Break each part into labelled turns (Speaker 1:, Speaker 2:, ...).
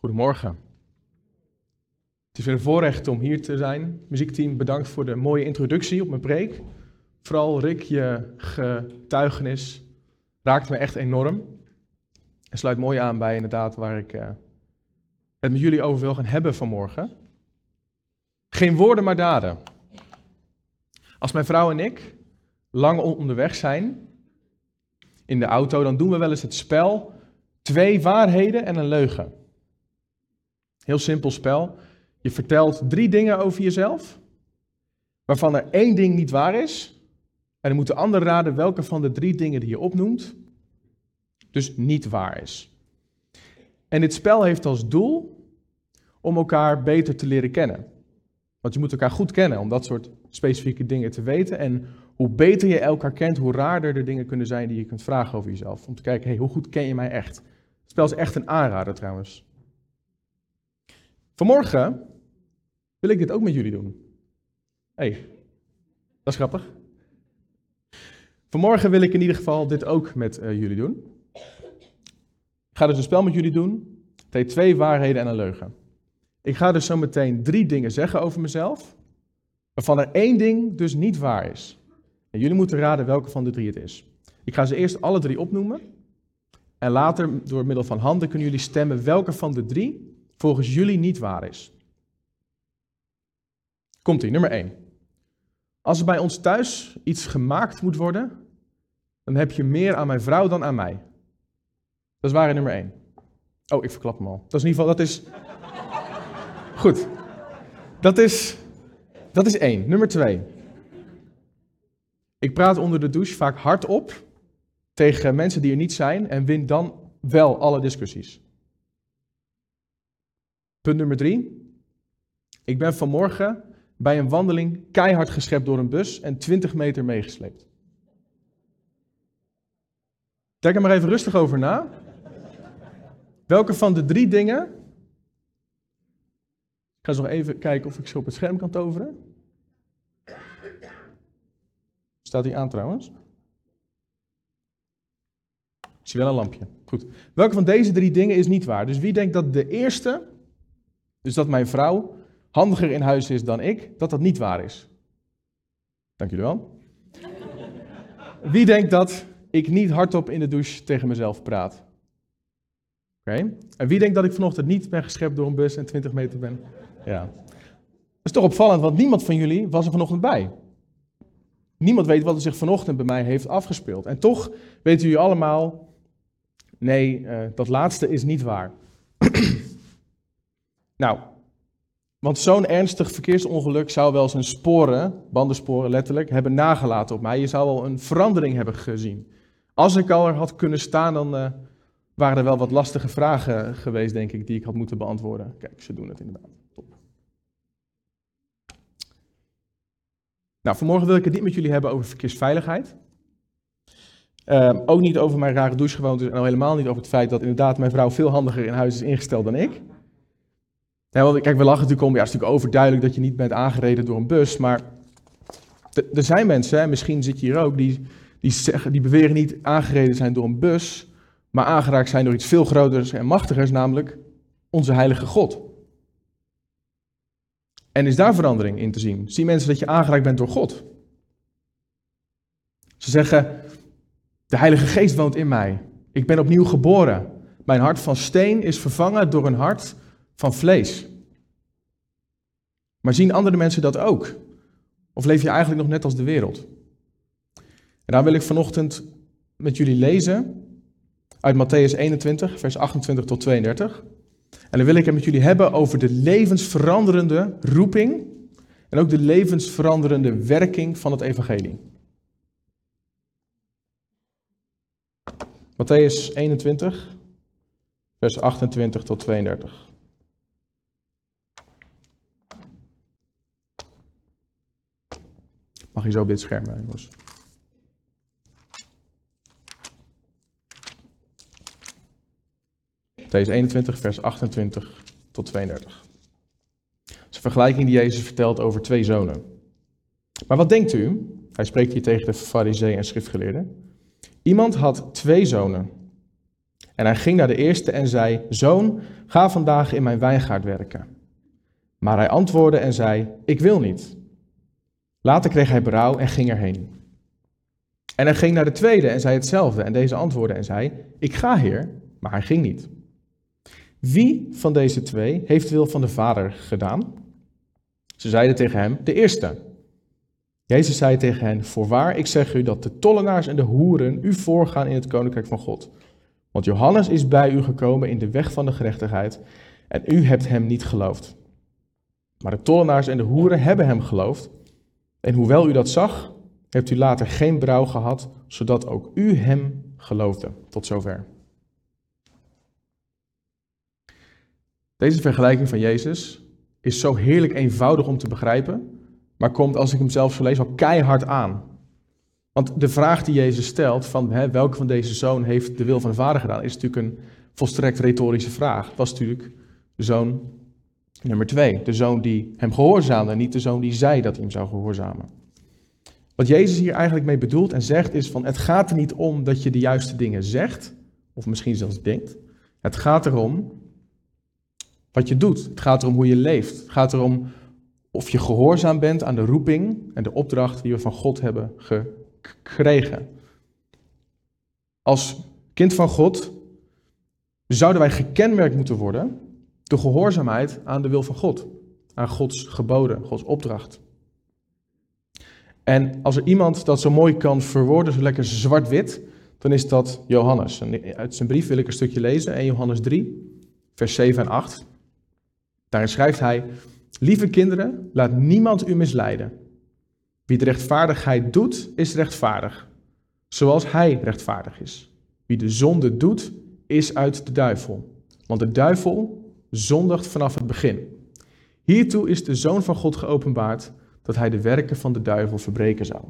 Speaker 1: Goedemorgen. Het is weer een voorrecht om hier te zijn. Muziekteam, bedankt voor de mooie introductie op mijn preek. Vooral Rick, je getuigenis raakt me echt enorm. En sluit mooi aan bij inderdaad waar ik het met jullie over wil gaan hebben vanmorgen. Geen woorden, maar daden. Als mijn vrouw en ik lang onderweg zijn in de auto, dan doen we wel eens het spel 2 waarheden en een leugen. Heel simpel spel. Je vertelt 3 dingen over jezelf, waarvan er 1 ding niet waar is. En dan moet de ander raden welke van de 3 dingen die je opnoemt, dus niet waar is. En dit spel heeft als doel om elkaar beter te leren kennen. Want je moet elkaar goed kennen om dat soort specifieke dingen te weten. En hoe beter je elkaar kent, hoe raarder er dingen kunnen zijn die je kunt vragen over jezelf. Om te kijken, hey, hoe goed ken je mij echt? Het spel is echt een aanrader trouwens. Vanmorgen wil ik dit ook met jullie doen. Hey, dat is grappig. Vanmorgen wil ik in ieder geval dit ook met jullie doen. Ik ga dus een spel met jullie doen. Het heet 2 waarheden en een leugen. Ik ga dus zo meteen 3 dingen zeggen over mezelf, waarvan er 1 ding dus niet waar is. En jullie moeten raden welke van de 3 het is. Ik ga ze eerst alle 3 opnoemen. En later, door middel van handen, kunnen jullie stemmen welke van de 3 volgens jullie niet waar is. Komt-ie, nummer 1. Als er bij ons thuis iets gemaakt moet worden, dan heb je meer aan mijn vrouw dan aan mij. Dat is waarheid nummer 1. Oh, ik verklap hem al. Dat is in ieder geval, dat is... Goed. Dat is 1. Nummer 2. Ik praat onder de douche vaak hardop tegen mensen die er niet zijn en win dan wel alle discussies. Punt nummer 3. Ik ben vanmorgen bij een wandeling keihard geschept door een bus en 20 meter meegesleept. Denk er maar even rustig over na. Welke van de 3 dingen... Ik ga eens nog even kijken of ik ze op het scherm kan toveren. Staat die aan trouwens? Ik zie wel een lampje. Goed. Welke van deze 3 dingen is niet waar? Dus wie denkt dat de eerste, dus dat mijn vrouw handiger in huis is dan ik, dat niet waar is? Dank jullie wel. Wie denkt dat ik niet hardop in de douche tegen mezelf praat? Oké. En wie denkt dat ik vanochtend niet ben geschept door een bus en 20 meter ben? Ja. Dat is toch opvallend, want niemand van jullie was er vanochtend bij. Niemand weet wat er zich vanochtend bij mij heeft afgespeeld. En toch weten jullie allemaal, nee, dat laatste is niet waar. Nou, want zo'n ernstig verkeersongeluk zou wel zijn sporen, bandensporen letterlijk, hebben nagelaten op mij. Je zou wel een verandering hebben gezien. Als ik al er had kunnen staan, dan waren er wel wat lastige vragen geweest, denk ik, die ik had moeten beantwoorden. Kijk, ze doen het inderdaad. Top. Nou, vanmorgen wil ik het niet met jullie hebben over verkeersveiligheid. Ook niet over mijn rare douchegewoontes en al helemaal niet over het feit dat inderdaad mijn vrouw veel handiger in huis is ingesteld dan ik. Ja, want, kijk, we lachen natuurlijk om, ja, het is natuurlijk overduidelijk dat je niet bent aangereden door een bus, maar er zijn mensen, hè, misschien zit je hier ook, die beweren niet aangereden zijn door een bus, maar aangeraakt zijn door iets veel groters en machtigers, namelijk onze heilige God. En is daar verandering in te zien? Zien mensen dat je aangeraakt bent door God? Ze zeggen, de Heilige Geest woont in mij. Ik ben opnieuw geboren. Mijn hart van steen is vervangen door een hart van vlees. Maar zien andere mensen dat ook? Of leef je eigenlijk nog net als de wereld? En daar wil ik vanochtend met jullie lezen uit Mattheüs 21, vers 28 tot 32. En dan wil ik het met jullie hebben over de levensveranderende roeping en ook de levensveranderende werking van het evangelie. Mattheüs 21, vers 28 tot 32. Mag je zo op dit scherm, jongens? Mattheüs 21, vers 28 tot 32. Dat is een vergelijking die Jezus vertelt over 2 zonen. Maar wat denkt u? Hij spreekt hier tegen de farizeeën en schriftgeleerden. Iemand had 2 zonen. En hij ging naar de eerste en zei, zoon, ga vandaag in mijn wijngaard werken. Maar hij antwoordde en zei, ik wil niet. Later kreeg hij berouw en ging erheen. En hij ging naar de tweede en zei hetzelfde. En deze antwoordde en zei, ik ga, heer, maar hij ging niet. Wie van deze twee heeft de wil van de Vader gedaan? Ze zeiden tegen hem, de eerste. Jezus zei tegen hen, voorwaar, ik zeg u dat de tollenaars en de hoeren u voorgaan in het koninkrijk van God. Want Johannes is bij u gekomen in de weg van de gerechtigheid en u hebt hem niet geloofd. Maar de tollenaars en de hoeren hebben hem geloofd. En hoewel u dat zag, hebt u later geen berouw gehad, zodat ook u hem geloofde. Tot zover. Deze vergelijking van Jezus is zo heerlijk eenvoudig om te begrijpen, maar komt, als ik hem zelf zo lees, wel keihard aan. Want de vraag die Jezus stelt, van welke van deze zoon heeft de wil van de Vader gedaan, is natuurlijk een volstrekt retorische vraag. Het was natuurlijk de zoon nummer 2, de zoon die hem gehoorzaamde en niet de zoon die zei dat hij hem zou gehoorzamen. Wat Jezus hier eigenlijk mee bedoelt en zegt is van, het gaat er niet om dat je de juiste dingen zegt, of misschien zelfs denkt. Het gaat erom wat je doet. Het gaat erom hoe je leeft. Het gaat erom of je gehoorzaam bent aan de roeping en de opdracht die we van God hebben gekregen. Als kind van God zouden wij gekenmerkt moeten worden door gehoorzaamheid aan de wil van God. Aan Gods geboden, Gods opdracht. En als er iemand dat zo mooi kan verwoorden, zo lekker zwart-wit, dan is dat Johannes. En uit zijn brief wil ik een stukje lezen, 1 Johannes 3, vers 7 en 8. Daarin schrijft hij, lieve kinderen, laat niemand u misleiden. Wie de rechtvaardigheid doet, is rechtvaardig, zoals hij rechtvaardig is. Wie de zonde doet, is uit de duivel. Want de duivel zondigt vanaf het begin. Hiertoe is de Zoon van God geopenbaard, dat hij de werken van de duivel verbreken zou.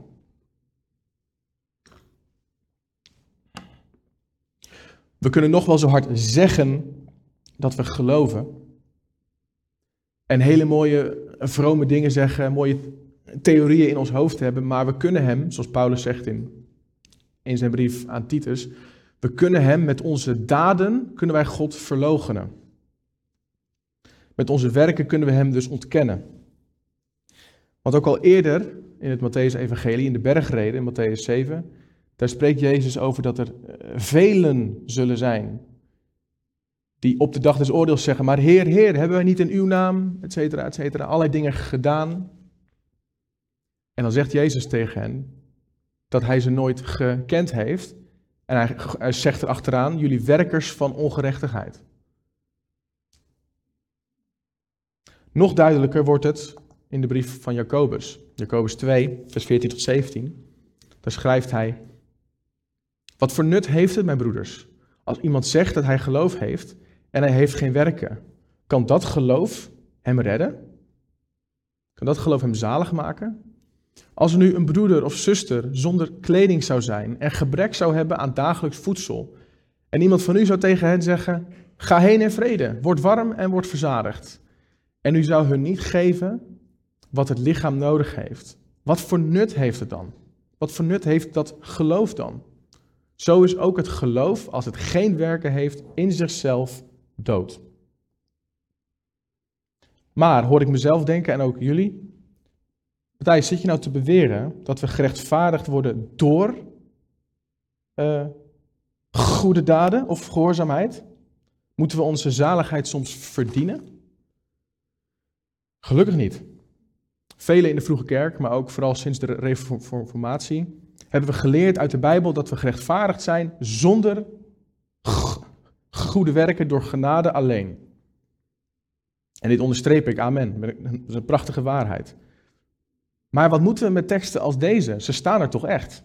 Speaker 1: We kunnen nog wel zo hard zeggen dat we geloven. En hele mooie, vrome dingen zeggen, mooie theorieën in ons hoofd hebben. Maar we kunnen hem, zoals Paulus zegt in zijn brief aan Titus, we kunnen hem met onze daden, kunnen wij God verloochenen. Met onze werken kunnen we hem dus ontkennen. Want ook al eerder in het Mattheüs-evangelie, in de bergreden, in Mattheüs 7, daar spreekt Jezus over dat er velen zullen zijn die op de dag des oordeels zeggen, maar Heer, Heer, hebben wij niet in uw naam, et cetera, allerlei dingen gedaan. En dan zegt Jezus tegen hen dat hij ze nooit gekend heeft. En hij zegt erachteraan, jullie werkers van ongerechtigheid. Nog duidelijker wordt het in de brief van Jacobus. Jacobus 2, vers 14 tot 17. Daar schrijft hij, wat voor nut heeft het, mijn broeders, als iemand zegt dat hij geloof heeft en hij heeft geen werken? Kan dat geloof hem redden? Kan dat geloof hem zalig maken? Als er nu een broeder of zuster zonder kleding zou zijn en gebrek zou hebben aan dagelijks voedsel, en iemand van u zou tegen hen zeggen, ga heen in vrede, word warm en word verzadigd. En u zou hun niet geven wat het lichaam nodig heeft. Wat voor nut heeft het dan? Wat voor nut heeft dat geloof dan? Zo is ook het geloof, als het geen werken heeft, in zichzelf dood. Maar, hoor ik mezelf denken en ook jullie, Matthijs, zit je nou te beweren dat we gerechtvaardigd worden door goede daden of gehoorzaamheid? Moeten we onze zaligheid soms verdienen? Gelukkig niet. Velen in de vroege kerk, maar ook vooral sinds de reformatie, hebben we geleerd uit de Bijbel dat we gerechtvaardigd zijn zonder goede werken door genade alleen. En dit onderstreep ik, amen. Dat is een prachtige waarheid. Maar wat moeten we met teksten als deze? Ze staan er toch echt?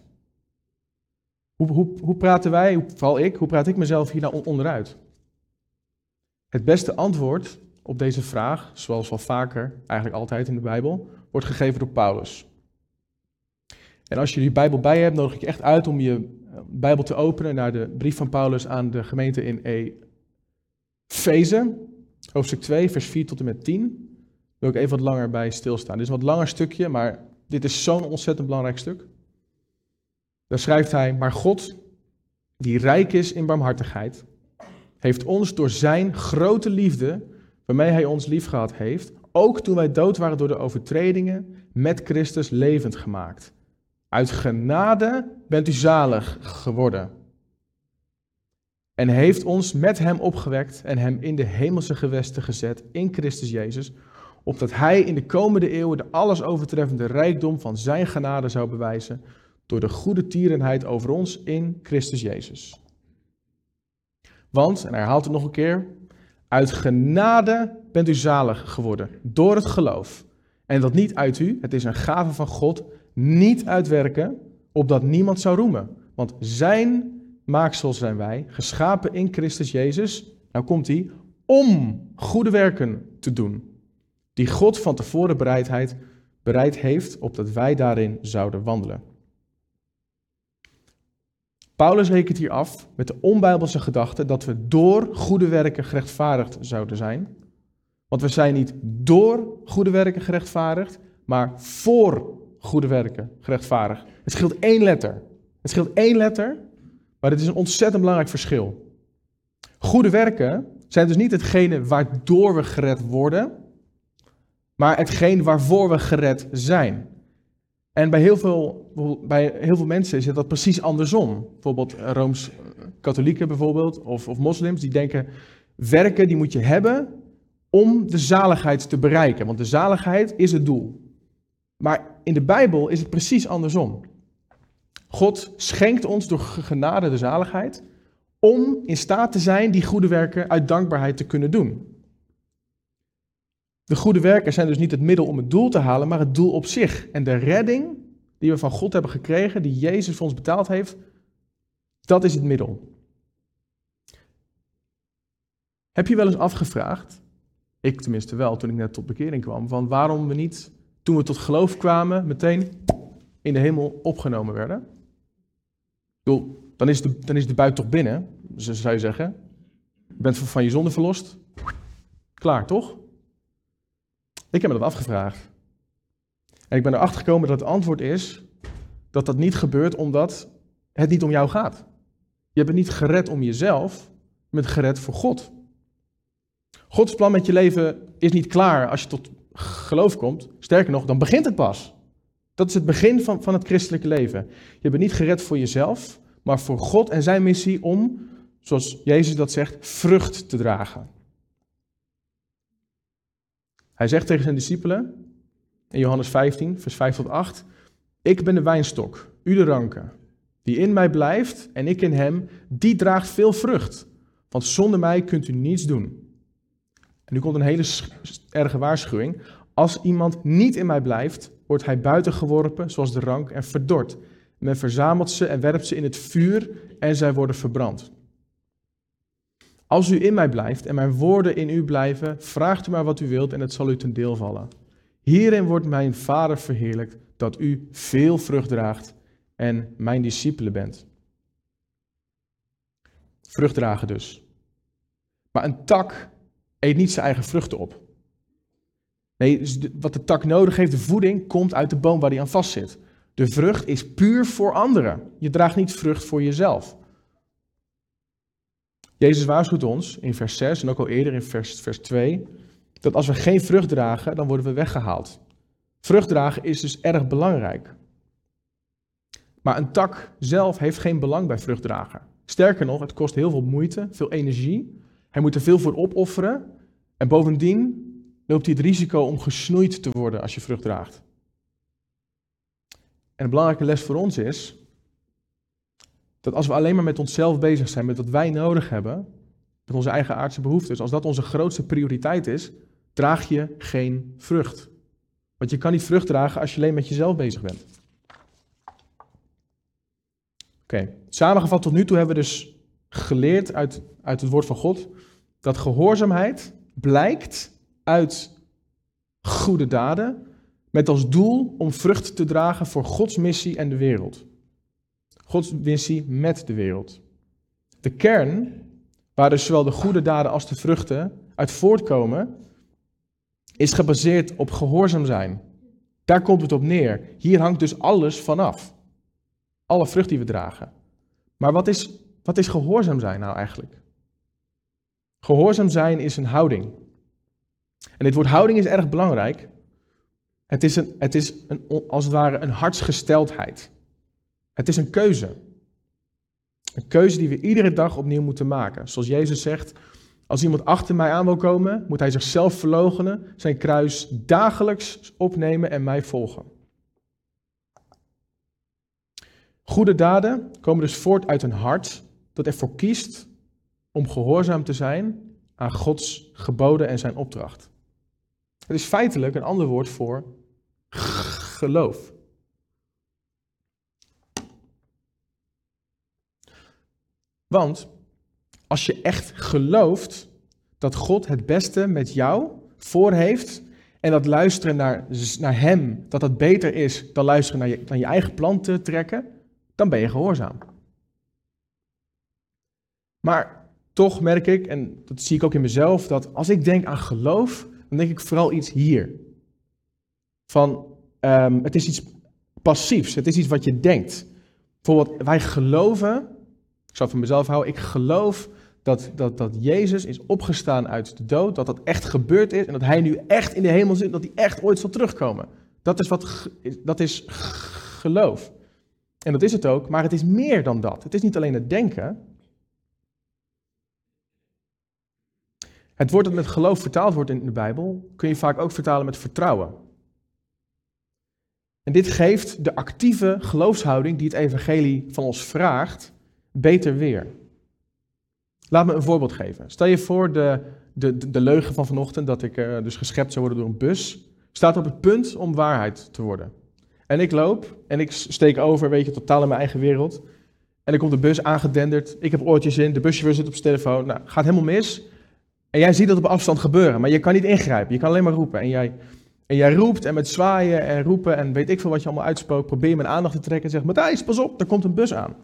Speaker 1: Hoe praten wij, vooral ik, hoe praat ik mezelf hier nou onderuit? Het beste antwoord op deze vraag, zoals wel vaker, eigenlijk altijd in de Bijbel, wordt gegeven door Paulus. En als je die Bijbel bij je hebt, nodig ik je echt uit om je Bijbel te openen naar de brief van Paulus aan de gemeente in Efeze, hoofdstuk 2, vers 4 tot en met 10. Daar wil ik even wat langer bij stilstaan. Dit is een wat langer stukje, maar dit is zo'n ontzettend belangrijk stuk. Daar schrijft hij, maar God, die rijk is in barmhartigheid, heeft ons door zijn grote liefde, waarmee hij ons liefgehad heeft, ook toen wij dood waren door de overtredingen, met Christus levend gemaakt. Uit genade bent u zalig geworden. En heeft ons met hem opgewekt en hem in de hemelse gewesten gezet in Christus Jezus, opdat hij in de komende eeuwen de alles overtreffende rijkdom van zijn genade zou bewijzen, door de goede tierenheid over ons in Christus Jezus. Want, en hij herhaalt het nog een keer, uit genade bent u zalig geworden, door het geloof. En dat niet uit u, het is een gave van God, niet uit werken, opdat niemand zou roemen. Want zijn maaksel zijn wij, geschapen in Christus Jezus, nou komt hij, om goede werken te doen, die God van tevoren bereid heeft, opdat wij daarin zouden wandelen. Paulus rekent hier af met de onbijbelse gedachte dat we door goede werken gerechtvaardigd zouden zijn. Want we zijn niet door goede werken gerechtvaardigd, maar voor goede werken gerechtvaardigd. Het scheelt 1 letter. Het scheelt 1 letter, maar het is een ontzettend belangrijk verschil. Goede werken zijn dus niet hetgene waardoor we gered worden, maar hetgeen waarvoor we gered zijn. En bij heel veel mensen is dat precies andersom. Bijvoorbeeld Rooms-Katholieken bijvoorbeeld, of moslims, die denken, werken die moet je hebben om de zaligheid te bereiken. Want de zaligheid is het doel. Maar in de Bijbel is het precies andersom. God schenkt ons door genade de zaligheid om in staat te zijn die goede werken uit dankbaarheid te kunnen doen. De goede werken zijn dus niet het middel om het doel te halen, maar het doel op zich. En de redding die we van God hebben gekregen, die Jezus voor ons betaald heeft, dat is het middel. Heb je wel eens afgevraagd, ik tenminste wel toen ik net tot bekering kwam, van waarom we niet, toen we tot geloof kwamen, meteen in de hemel opgenomen werden? Dan is de buik toch binnen, zou je zeggen. Je bent van je zonde verlost. Klaar, toch? Ik heb me dat afgevraagd. En ik ben erachter gekomen dat het antwoord is dat dat niet gebeurt omdat het niet om jou gaat. Je bent niet gered om jezelf, je bent gered voor God. Gods plan met je leven is niet klaar als je tot geloof komt. Sterker nog, dan begint het pas. Dat is het begin van het christelijke leven. Je bent niet gered voor jezelf, maar voor God en zijn missie om, zoals Jezus dat zegt, vrucht te dragen. Hij zegt tegen zijn discipelen in Johannes 15, vers 5 tot 8, ik ben de wijnstok, u de ranken. Die in mij blijft en ik in hem, die draagt veel vrucht. Want zonder mij kunt u niets doen. En nu komt een hele erge waarschuwing. Als iemand niet in mij blijft, wordt hij buiten geworpen, zoals de rank, en verdord. Men verzamelt ze en werpt ze in het vuur en zij worden verbrand. Als u in mij blijft en mijn woorden in u blijven, vraagt u maar wat u wilt en het zal u ten deel vallen. Hierin wordt mijn Vader verheerlijkt, dat u veel vrucht draagt en mijn discipelen bent. Vrucht dragen dus. Maar een tak eet niet zijn eigen vruchten op. Nee, dus wat de tak nodig heeft, de voeding, komt uit de boom waar die aan vastzit. De vrucht is puur voor anderen. Je draagt niet vrucht voor jezelf. Jezus waarschuwt ons in vers 6 en ook al eerder in vers 2, dat als we geen vrucht dragen, dan worden we weggehaald. Vrucht dragen is dus erg belangrijk. Maar een tak zelf heeft geen belang bij vrucht dragen. Sterker nog, het kost heel veel moeite, veel energie. Hij moet er veel voor opofferen. En bovendien loopt hij het risico om gesnoeid te worden als je vrucht draagt. En een belangrijke les voor ons is dat als we alleen maar met onszelf bezig zijn, met wat wij nodig hebben, met onze eigen aardse behoeftes, als dat onze grootste prioriteit is, draag je geen vrucht. Want je kan niet vrucht dragen als je alleen met jezelf bezig bent. Oké, samengevat tot nu toe hebben we dus geleerd uit het woord van God dat gehoorzaamheid blijkt uit goede daden met als doel om vrucht te dragen voor Gods missie en de wereld. Gods missie met de wereld. De kern, waar dus zowel de goede daden als de vruchten uit voortkomen, is gebaseerd op gehoorzaam zijn. Daar komt het op neer. Hier hangt dus alles vanaf. Alle vrucht die we dragen. Maar wat is gehoorzaam zijn nou eigenlijk? Gehoorzaam zijn is een houding. En dit woord houding is erg belangrijk. Het is als het ware een hartsgesteldheid. Het is een keuze. Een keuze die we iedere dag opnieuw moeten maken. Zoals Jezus zegt, als iemand achter mij aan wil komen, moet hij zichzelf verloochenen, zijn kruis dagelijks opnemen en mij volgen. Goede daden komen dus voort uit een hart dat ervoor kiest om gehoorzaam te zijn aan Gods geboden en zijn opdracht. Het is feitelijk een ander woord voor geloof. Want als je echt gelooft dat God het beste met jou voor heeft en dat luisteren naar hem, dat dat beter is dan luisteren naar je eigen plan te trekken, dan ben je gehoorzaam. Maar toch merk ik, en dat zie ik ook in mezelf, dat als ik denk aan geloof, dan denk ik vooral iets hier. Het is iets passiefs, het is iets wat je denkt. Bijvoorbeeld, wij geloven, ik zal het van mezelf houden, ik geloof dat Jezus is opgestaan uit de dood, dat dat echt gebeurd is en dat hij nu echt in de hemel zit, dat hij echt ooit zal terugkomen. Dat is geloof. En dat is het ook, maar het is meer dan dat. Het is niet alleen het denken. Het woord dat met geloof vertaald wordt in de Bijbel, kun je vaak ook vertalen met vertrouwen. En dit geeft de actieve geloofshouding die het evangelie van ons vraagt, beter weer. Laat me een voorbeeld geven. Stel je voor de leugen van vanochtend, dat ik dus geschept zou worden door een bus, staat op het punt om waarheid te worden. En ik loop en ik steek over, totaal in mijn eigen wereld. En dan komt de bus aangedenderd, ik heb oortjes in, de buschauffeur zit op zijn telefoon, gaat helemaal mis. En jij ziet dat op afstand gebeuren, maar je kan niet ingrijpen, je kan alleen maar roepen. En jij roept en met zwaaien en roepen en weet ik veel wat je allemaal uitspookt, probeer je mijn aandacht te trekken en zegt, Matthijs, pas op, er komt een bus aan.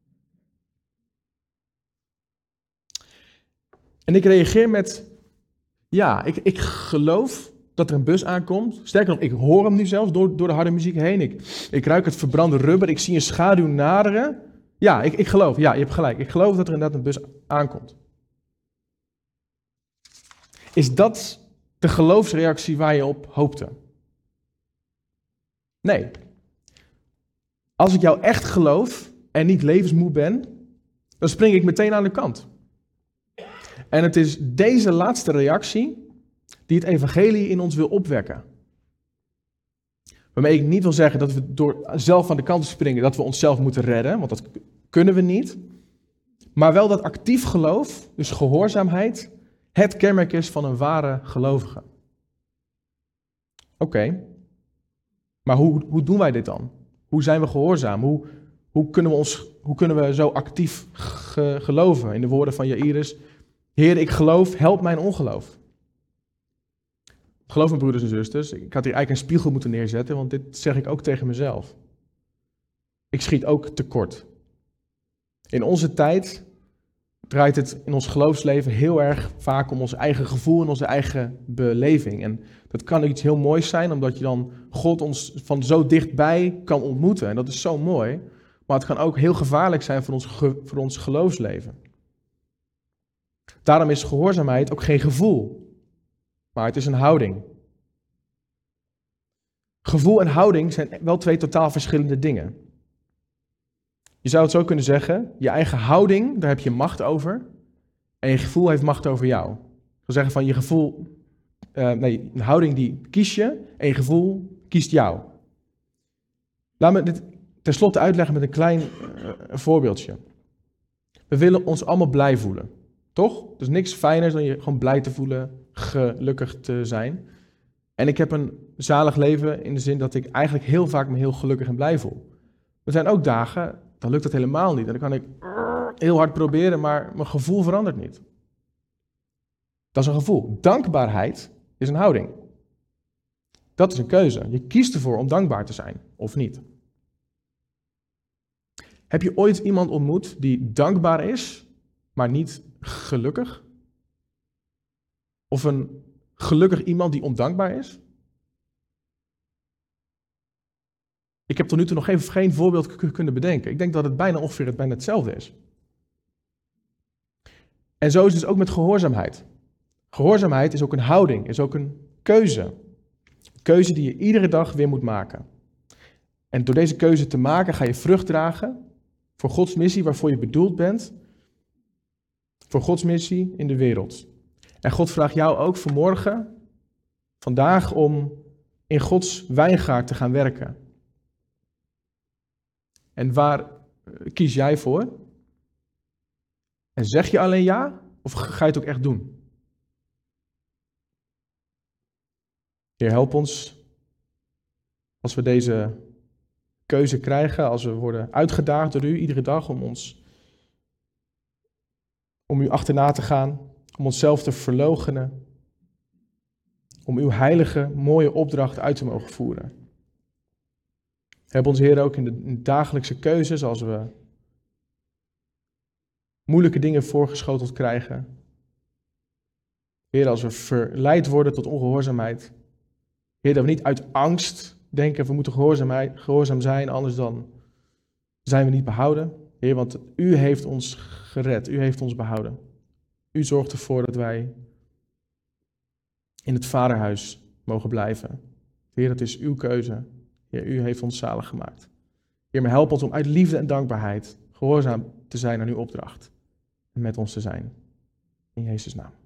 Speaker 1: En ik reageer met, ja, ik geloof dat er een bus aankomt. Sterker nog, ik hoor hem nu zelfs door de harde muziek heen. Ik ruik het verbrande rubber, ik zie een schaduw naderen. Ja, ik geloof, ja, je hebt gelijk. Ik geloof dat er inderdaad een bus aankomt. Is dat de geloofsreactie waar je op hoopte? Nee. Als ik jou echt geloof en niet levensmoe ben, dan spring ik meteen aan de kant. En het is deze laatste reactie die het evangelie in ons wil opwekken. Waarmee ik niet wil zeggen dat we door zelf aan de kant te springen, dat we onszelf moeten redden, want dat kunnen we niet. Maar wel dat actief geloof, dus gehoorzaamheid, het kenmerk is van een ware gelovige. Oké, maar hoe doen wij dit dan? Hoe zijn we gehoorzaam? Hoe kunnen we zo actief geloven? In de woorden van Jairus, Heer, ik geloof, help mijn ongeloof. Geloof me, broeders en zusters, ik had hier eigenlijk een spiegel moeten neerzetten, want dit zeg ik ook tegen mezelf. Ik schiet ook tekort. In onze tijd draait het in ons geloofsleven heel erg vaak om ons eigen gevoel en onze eigen beleving. En dat kan iets heel moois zijn, omdat je dan God ons van zo dichtbij kan ontmoeten. En dat is zo mooi, maar het kan ook heel gevaarlijk zijn voor ons geloofsleven. Daarom is gehoorzaamheid ook geen gevoel, maar het is een houding. Gevoel en houding zijn wel twee totaal verschillende dingen. Je zou het zo kunnen zeggen, je eigen houding, daar heb je macht over. En je gevoel heeft macht over jou. Ik wil zeggen van je gevoel, een houding die kies je en je gevoel kiest jou. Laat me dit tenslotte uitleggen met een klein voorbeeldje. We willen ons allemaal blij voelen, toch? Er is niks fijners dan je gewoon blij te voelen, gelukkig te zijn. En ik heb een zalig leven in de zin dat ik eigenlijk heel vaak me heel gelukkig en blij voel. Er zijn ook dagen, dan lukt dat helemaal niet. En dan kan ik heel hard proberen, maar mijn gevoel verandert niet. Dat is een gevoel. Dankbaarheid is een houding. Dat is een keuze. Je kiest ervoor om dankbaar te zijn, of niet. Heb je ooit iemand ontmoet die dankbaar is, maar niet gelukkig? Of een gelukkig iemand die ondankbaar is? Ik heb tot nu toe nog geen voorbeeld kunnen bedenken. Ik denk dat het bijna ongeveer bijna hetzelfde is. En zo is het ook met gehoorzaamheid. Gehoorzaamheid is ook een houding, is ook een keuze. Een keuze die je iedere dag weer moet maken. En door deze keuze te maken ga je vrucht dragen voor Gods missie waarvoor je bedoeld bent. Voor Gods missie in de wereld. En God vraagt jou ook vanmorgen, vandaag, om in Gods wijngaard te gaan werken. En waar kies jij voor? En zeg je alleen ja, of ga je het ook echt doen? Heer, help ons als we deze keuze krijgen, als we worden uitgedaagd door u iedere dag om u achterna te gaan, om onszelf te verloochenen, om uw heilige, mooie opdracht uit te mogen voeren. Help ons, Heer, ook in de dagelijkse keuzes, als we moeilijke dingen voorgeschoteld krijgen. Heer, als we verleid worden tot ongehoorzaamheid. Heer, dat we niet uit angst denken, we moeten gehoorzaam zijn, anders dan zijn we niet behouden. Heer, want u heeft ons gered, u heeft ons behouden. U zorgt ervoor dat wij in het vaderhuis mogen blijven. Heer, dat is uw keuze. Heer, u heeft ons zalig gemaakt. Heer, maar help ons om uit liefde en dankbaarheid gehoorzaam te zijn aan uw opdracht. En met ons te zijn. In Jezus' naam.